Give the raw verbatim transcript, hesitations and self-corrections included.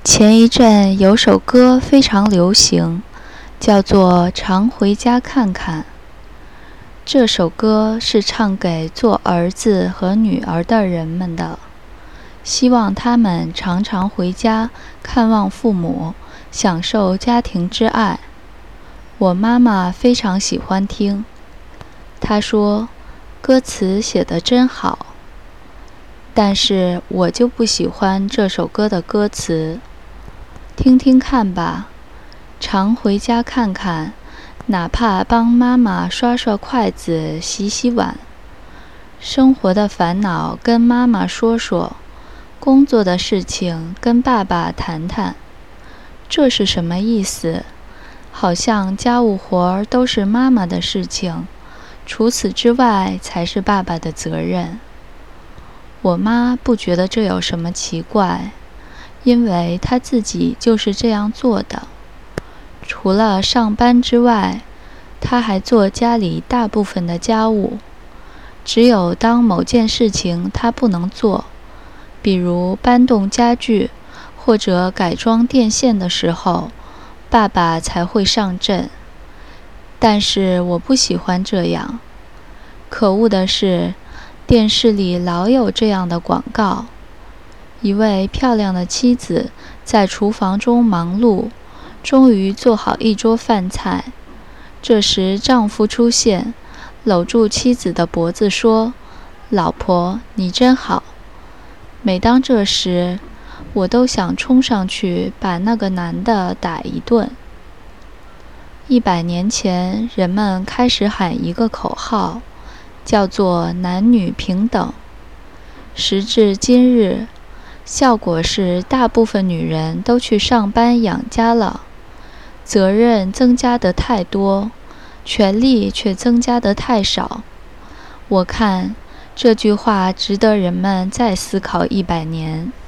前一阵有首歌非常流行，叫做《常回家看看》。这首歌是唱给做儿子和女儿的人们的，希望他们常常回家看望父母，享受家庭之爱。我妈妈非常喜欢听，她说歌词写得真好，但是我就不喜欢这首歌的歌词。听听看吧，常回家看看，哪怕帮妈妈刷刷筷子、洗洗碗，生活的烦恼跟妈妈说说，工作的事情跟爸爸谈谈。这是什么意思？好像家务活儿都是妈妈的事情，除此之外才是爸爸的责任。我妈不觉得这有什么奇怪，因为她自己就是这样做的。除了上班之外，她还做家里大部分的家务。只有当某件事情她不能做，比如搬动家具或者改装电线的时候，爸爸才会上阵。但是我不喜欢这样。可恶的是，电视里老有这样的广告。一位漂亮的妻子在厨房中忙碌，终于做好一桌饭菜。这时丈夫出现，搂住妻子的脖子说：“老婆，你真好。”每当这时，我都想冲上去把那个男的打一顿。一百年前，人们开始喊一个口号，叫做男女平等。时至今日，效果是大部分女人都去上班养家了，责任增加得太多，权利却增加得太少。我看这句话值得人们再思考一百年。